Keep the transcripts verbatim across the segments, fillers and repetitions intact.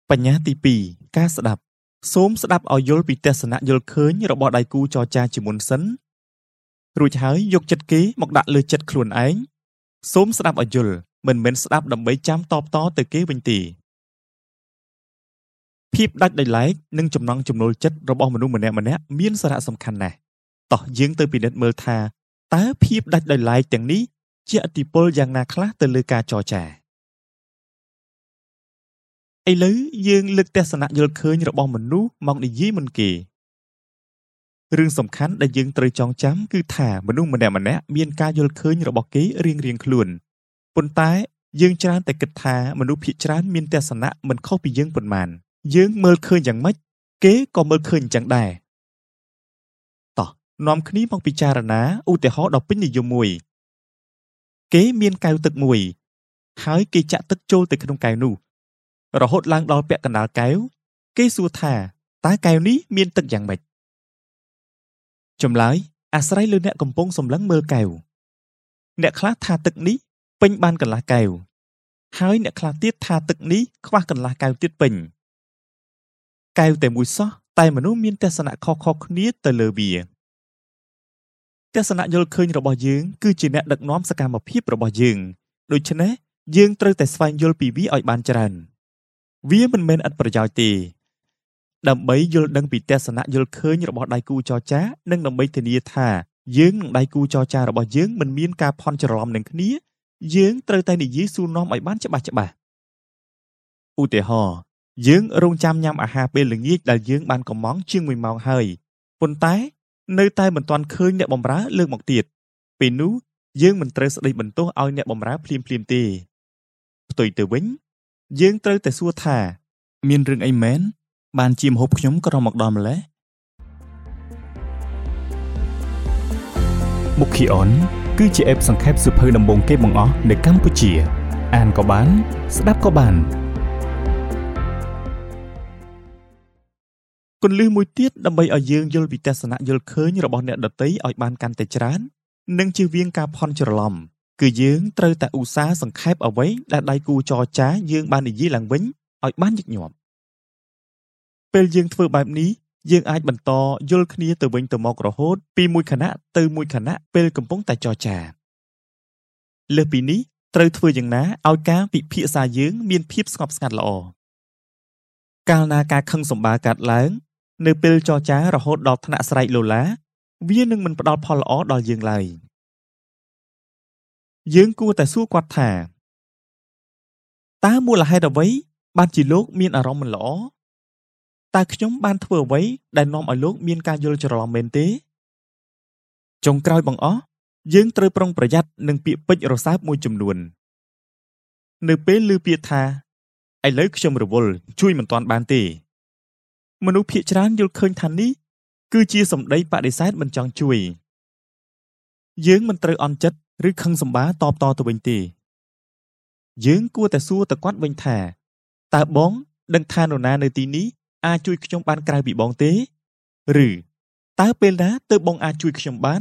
បញ្ញាទីពីរការស្ដាប់សូមស្ដាប់ឲ្យយល់ពីទស្សនៈយល់ឃើញរបស់ដៃគូចរចាជាមុនសិនរួចហើយយកចិត្តគេមកដាក់លើចិត្តខ្លួនឯងសូមស្ដាប់ឲ្យយល់មិនមែនស្ដាប់ដើម្បីចាំតបតទៅគេវិញទេភាពដាច់ដោយឡែកនិងចំណង់ចំណូលចិត្តរបស់មនុស្សម្នាក់ម្នាក់មានសារៈសំខាន់ណាស់តោះយើងទៅពិនិត្យមើលថាតើភាពដាច់ដោយឡែកទាំងនេះជាឥទ្ធិពលយ៉ាងណាខ្លះទៅលើការចរចាឥឡូវយើងលើកទស្សនៈយល់ឃើញរបស់មនុស្សមកនិយាយមុនគេរឿងសំខាន់ដែលយើងត្រូវចងចាំគឺថាមនុស្សម្នាក់ម្នាក់មានការយល់ឃើញរបស់គេរៀងៗខ្លួនប៉ុន្តែយើងច្រើនតែគិតថាមនុស្សភាគច្រើនមានទស្សនៈមិនខុសពីយើងប៉ុន្មានយើងមើលឃើញយ៉ាងម៉េចគេក៏មើលឃើញអញ្ចឹងដែរតោះនាំគ្នាមកពិចារណាឧទាហរណ៍ដ៏ពេញនិយមមួយគេមានកែវទឹកមួយហើយគេចាក់ទឹកចូលទៅក្នុងកែវនោះរហូតឡើងដល់ពាក់កណ្ដាលកែវគេសួរថាតើកែវនេះមានទឹកយ៉ាងម៉េចចម្លើយអាស្រ័យលើអ្នកកំពុងសម្លឹងមើលកែវអ្នកខ្លះថាទឹកនេះពេញបានកន្លះកែវហើយអ្នកខ្លះទៀតថាទឹកនេះខ្វះកន្លះកែវទៀតពេញកែវតែមួយសោះតែមនុស្សមានទស្សនៈខុសៗគ្នាទៅលើវាទស្សនៈយល់ឃើញរបស់យើងគឺជាអ្នកដឹកនាំសកម្មភាពរបស់យើងដូច្នេះយើងត្រូវតែស្វែងយល់ពីវាឲ្យបានច្រើនវាមិនមែនឥតប្រយោជន៍ទេដើម្បីយល់ដឹងពីទស្សនៈយល់ឃើញរបស់ដៃគូចរចានិងដើម្បីធានាថាយើងនិងដៃគូចរចារបស់យើងមិនមានការភ័ន្តច្រឡំនឹងគ្នាយើងត្រូវតែនិយាយសួរនាំឲ្យបានច្បាស់ច្បាស់ឧទាហរណ៍យើងរងចាំញ៉ាំអាហារពេលល្ងាចដែលយើងបានកំងជាងមួយម៉ោងហើយប៉ុន្តែនៅតែមិនទាន់ឃើញអ្នកបម្រើលើកមកទៀតពេលនោះយើងមិនត្រូវស្ដីបន្ទោសឲ្យអ្នកបម្រើភ្លាមភ្លាមទេផ្ទុយទៅវិញយើងត្រូវតែសួរថាមានរឿងអីមែនបានជាម្ហូបខ្ញុំក៏មកដល់ម្ល៉េះមុខីអនគឺជាអេបសង្ខេបសៀវភៅដំបូងគេបង្អស់នៅកម្ពុជាអានក៏បានស្ដាប់ក៏បានគន្លឹះមួយទៀតដើម្បីឲ្យយើងយល់ពីទស្សនៈយល់ឃើញរបស់អ្នកដទៃឲ្យបានកាន់តែច្រើននិងជៀសវាងការភ័ន្តច្រឡំគឺយើងត្រូវតែឧស្សាហ៍សង្ខេបអ្វីដែលដៃគូចរចាយើងបាននិយាយឡើងវិញឲ្យបានញឹកញាប់ពេលយើងធ្វើបែបនេះយើងអាចបន្តយល់គ្នាទៅវិញទៅមករហូតពីមួយខណៈទៅមួយខណៈពេលកំពុងតែចរចាលើសពីនេះត្រូវធ្វើយ៉ាងណាឲ្យការពិភាក្សាយើងមានភាពស្ងប់ស្ងាត់ល្អកាលណាការខឹងសម្បារកាត់ឡើងនៅពេលចរចារហូតដល់ថ្នាក់ស្រែកឡូឡាវានឹងមិនផ្ដល់ផលល្អដល់យើងឡើយយើងគួរតែសួរគាត់ថាតើមូលហេតុអ្វីបានជាលោកមានអារម្មណ៍មិនល្អតើខ្ញុំបានធ្វើអ្វីដែលនាំឲ្យលោកមានការយល់ច្រឡំមែនទេចុងក្រោយបង្អស់យើងត្រូវប្រុងប្រយ័ត្ននឹងពាក្យពេចន៍រសើបមួយចំនួននៅពេលឮពាក្យថាឥឡូវខ្ញុំរវល់ជួយមិនទាន់បានទេមនុស្សភាគច្រើនយល់ឃើញថានេះគឺជាសម្ដីបដិសេធមិនចង់ជួយយើងមិនត្រូវអន់ចិត្តឬខឹងសម្បារតបតទៅវិញទេយើងគួរតែសួរទៅគាត់វិញថាតើបងដឹងថានរណានៅទីនេះអាចជួយខ្ញុំបានក្រៅពីបងទេឬតើពេលណាទើបបងអាចជួយខ្ញុំបាន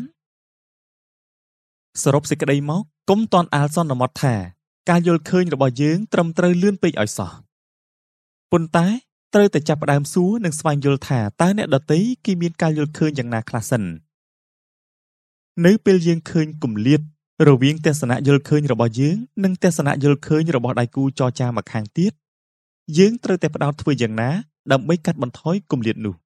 សរុបសេចក្តីមកកុំតន់អាលសន្មត់ថាការយល់ឃើញរបស់យើងត្រឹមត្រូវលឿនពេកឲ្យសោះប៉ុន្តែត្រូវតែចាប់ផ្ដើមសួរនិងស្វែងយល់ថាតើអ្នកដទៃគេមានការយល់ឃើញយ៉ាងណាខ្លះសិននៅពេលយើងឃើញគម្លាតរវាងទស្សនៈយល់ឃើញរបស់យើងនិងទស្សនៈយល់ឃើញរបស់ដៃគូចរចាម្ខាងទៀតយើងត្រូវតែផ្ដោតធ្វើយ៉ាងណាដើម្បីកាត់បន្ថយគម្លាតនោះ